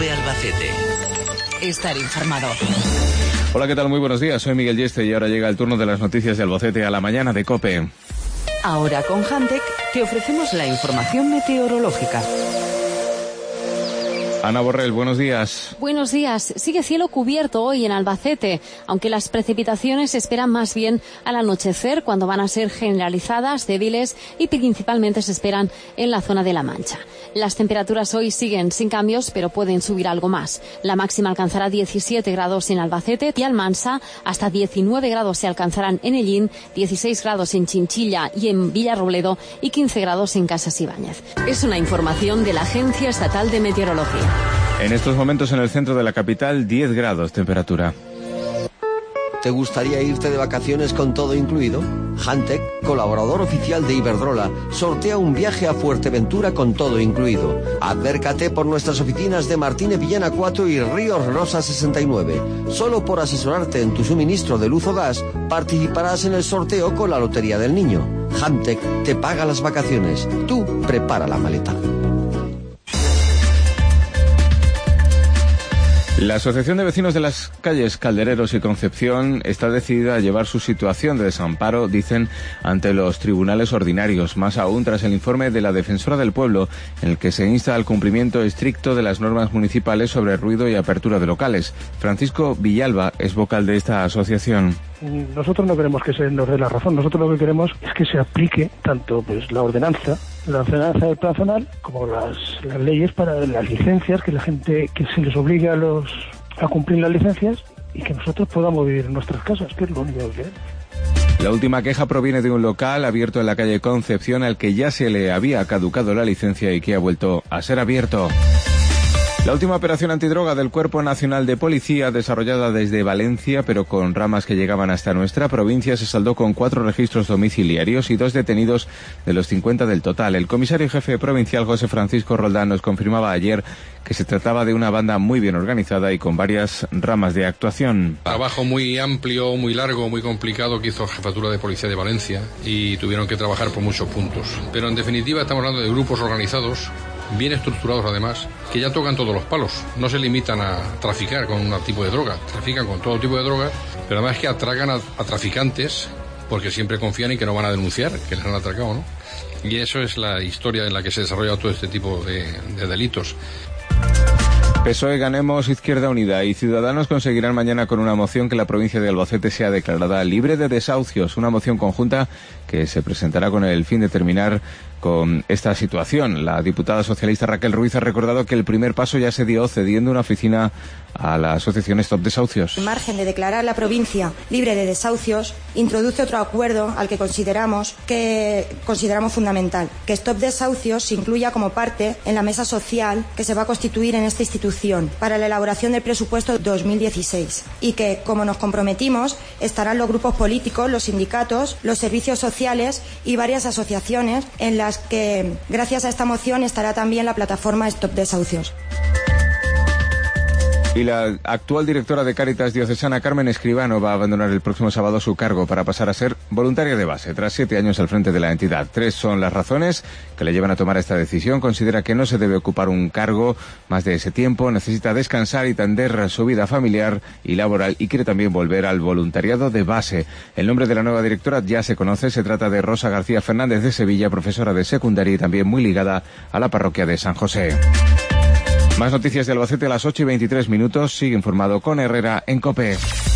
COPE Albacete. Estar informado. Hola, ¿qué tal? Muy buenos días. Soy Miguel Yeste y ahora llega el turno de las noticias de Albacete a la mañana de COPE. Ahora con Hantec te ofrecemos la información meteorológica. Ana Borrell, buenos días. Buenos días. Sigue cielo cubierto hoy en Albacete, aunque las precipitaciones se esperan más bien al anochecer, cuando van a ser generalizadas, débiles y principalmente se esperan en la zona de La Mancha. Las temperaturas hoy siguen sin cambios, pero pueden subir algo más. La máxima alcanzará 17 grados en Albacete y Almansa, hasta 19 grados se alcanzarán en Ellín, 16 grados en Chinchilla y en Villarrobledo y 15 grados en Casas Ibáñez. Es una información de la Agencia Estatal de Meteorología. En estos momentos en el centro de la capital, 10 grados temperatura. ¿Te gustaría irte de vacaciones con todo incluido? Hantec, colaborador oficial de Iberdrola, sortea un viaje a Fuerteventura con todo incluido. Acércate por nuestras oficinas de Martínez Villena 4 y Ríos Rosa 69. Solo por asesorarte en tu suministro de luz o gas, participarás en el sorteo con la Lotería del Niño. Hantec te paga las vacaciones. Tú prepara la maleta. La Asociación de Vecinos de las calles Caldereros y Concepción está decidida a llevar su situación de desamparo, dicen, ante los tribunales ordinarios, más aún tras el informe de la Defensora del Pueblo, en el que se insta al cumplimiento estricto de las normas municipales sobre ruido y apertura de locales. Francisco Villalba es vocal de esta asociación. Nosotros no queremos que se nos dé la razón, nosotros lo que queremos es que se aplique tanto la ordenanza del plan zonal, como las leyes para las licencias, que la gente, que se les obligue a cumplir las licencias y que nosotros podamos vivir en nuestras casas, que es lo único que queremos. La última queja proviene de un local abierto en la calle Concepción al que ya se le había caducado la licencia y que ha vuelto a ser abierto. La última operación antidroga del Cuerpo Nacional de Policía, desarrollada desde Valencia, pero con ramas que llegaban hasta nuestra provincia, se saldó con 4 registros domiciliarios y 2 detenidos de los 50 del total. El comisario jefe provincial, José Francisco Roldán, nos confirmaba ayer que se trataba de una banda muy bien organizada y con varias ramas de actuación. Trabajo muy amplio, muy largo, muy complicado que hizo la Jefatura de Policía de Valencia y tuvieron que trabajar por muchos puntos. Pero en definitiva estamos hablando de grupos organizados, bien estructurados además, que ya tocan todos los palos. No se limitan a traficar con un tipo de droga, trafican con todo tipo de drogas, pero además que atracan a traficantes porque siempre confían en que no van a denunciar que les han atracado, ¿no? Y eso es la historia en la que se desarrolla todo este tipo de delitos. PSOE, Ganemos, Izquierda Unida y Ciudadanos conseguirán mañana con una moción que la provincia de Albacete sea declarada libre de desahucios, una moción conjunta que se presentará con el fin de terminar con esta situación. La diputada socialista Raquel Ruiz ha recordado que el primer paso ya se dio cediendo una oficina a la asociación Stop Desahucios. Al margen de declarar la provincia libre de desahucios, introduce otro acuerdo al que consideramos fundamental, que Stop Desahucios se incluya como parte en la mesa social que se va a constituir en esta institución para la elaboración del presupuesto 2016 y que, como nos comprometimos, estarán los grupos políticos, los sindicatos, los servicios sociales y varias asociaciones, en las que, gracias a esta moción, estará también la plataforma Stop Desahucios. Y la actual directora de Cáritas Diocesana, Carmen Escribano, va a abandonar el próximo sábado su cargo para pasar a ser voluntaria de base, tras 7 años al frente de la entidad. 3 son las razones que le llevan a tomar esta decisión. Considera que no se debe ocupar un cargo más de ese tiempo, necesita descansar y tender su vida familiar y laboral, y quiere también volver al voluntariado de base. El nombre de la nueva directora ya se conoce, se trata de Rosa García Fernández de Sevilla, profesora de secundaria y también muy ligada a la parroquia de San José. Más noticias de Albacete a las 8:23. Sigue informado con Herrera en COPE.